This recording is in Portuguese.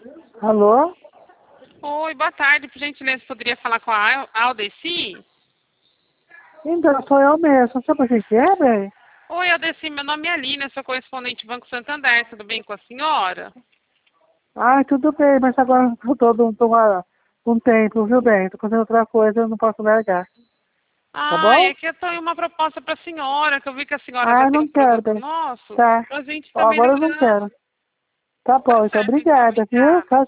Alô? Oi, boa tarde. Por gentileza, poderia falar com a Aldeci? Então, sou eu mesmo. Sabe o que é, bem? Oi, Aldeci, meu nome é Aline, eu sou correspondente Banco Santander. Tudo bem com a senhora? Ai, tudo bem, mas agora eu tô um tempo, viu, bem? Tô fazendo outra coisa, eu não posso largar. Tá Ai, bom? é que eu tenho uma proposta para a senhora, que eu vi que a senhora já Ai, tem não um quero, produto bem. nosso, Tá. para a gente Ó, estar agora eu não melhorando. quero. Tá Tá bom, então certo, então. obrigada, viu? Obrigada.